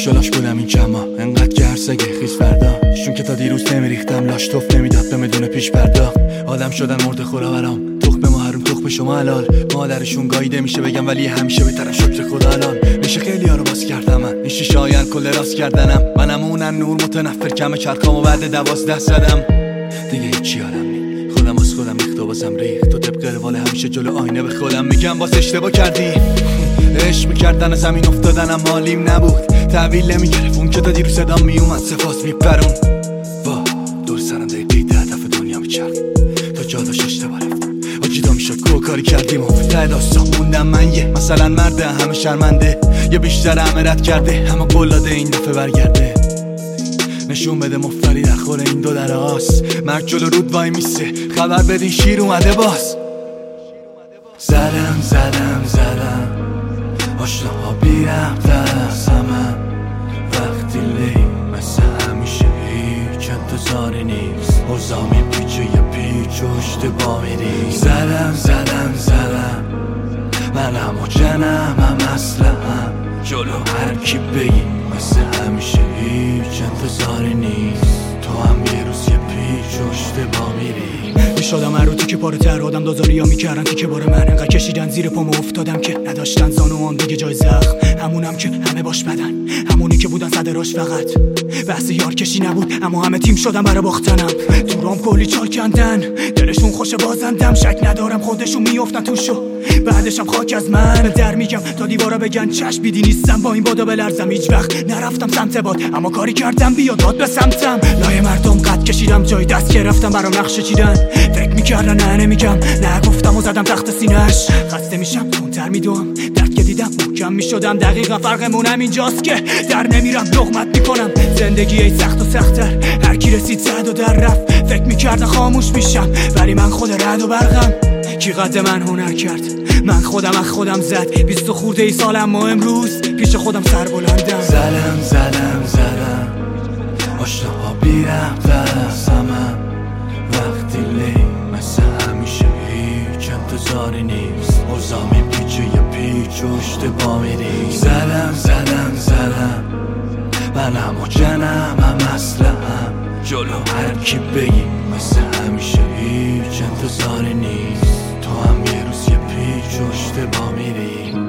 خوشحالاش بودم این کما انقدر گرسگه خیز فردا شون که تا دیروز نمیریختم لاش توف نمیداد به بدون پیش پرداخت آدم شدن مرده خورا برام تخم ما حروم تخم شما حلال مادرشون گاییده میشه بگم ولی همیشه بهترم شکر خدا الان میشه خیلی ها رو باز کردم من این شیشه هاین کل راست کردنم منم اونن نور متنفر کم چرخامو بعد 12 زدم دیگه هیچی یادم نی خودم از خودم ریخت و بازم ریخت تو طبق روال همیشه جلو آینه به خودم میگم باز اشتباه کردی عشق میکردن زمین افتادنم مالیم نبود تحویل نمیگرفت اون که تا دیرو صدام میومد سپاس میپرون وا دور سرم دقیقی ده دفعه دنیا میچرد تا جا داشت اشتباه رفتم آجیدا میشد کاری کردیم و ته داستان موندم من یه مثلا مرده همه شرمنده یه بیشتر همه رد کرده همه قلاده این دفعه برگرده نشون بده مفتری در خور این دو در آس مرد جلو رود وای میسه خبر بدین شیر اومده باز زدم آشناها بیرفتر از همه وقتی لیم مثل همیشه هیچ انتظاری نیست اوزامی پیچه یه پیچ و اشتباه میری زدم منم و جنم هم اسلحه‌ام جلو هر کی بگی مثل همیشه هیچ انتظاری نیست تو هم یه روز یه پیچ و اشتباه میری شدم عروتی که پاره تر آدم دازاری ها میکردن که بار من انقدر کشیدن زیر پامو افتادم که نداشتن زانوان دیگه جای زخم همونم که همه باش بدن همونی که بودن صدراش فقط بحث یار کشی نبود اما همه تیم شدن برای باختنم تو رام کلی چال کندن دلشون خوش بازندم شک ندارم خودشون میافتن توشو بعدشم خاک از من در میگم تا دیوارا بگن چشم بیدی نیستم با این بادا بلرزم هیچ وقت نرفتم سمت باد اما کاری کردم بیاد به سمتم لای مردم قد کشیدم جای دست گرفتم برام نقشه چیدن فکر میکردن نه نمیگم نه گفتم و زدم تخت سینه‌اش خسته میشم تونتر میدوم درد که دیدم محکم میشدم دقیقا فرقمونم اینجاست که در نمیرم لقمت میکنم زندگی ای سخت و سخت‌تر هر کی رسید زد و در رفت فکر میکردن خاموش میشم ولی من خود رد و برقم کی قد من هنر کرد من خودم از خودم زد 20 خورده ای سالم ما امروز پیش خودم سر بلندم زدم آشناها بیرفتر از همه وقتی لیم مثل همیشه هیچ انتظاری نیست اوزامی پیچه یه پیچ و اشتباه میری زدم منم و جنم هم اسلحه‌ام جلو هر کی بگی مثل همیشه هیچ انتظاری نیست تو هم یه روز یه پیچ و اشتباه میری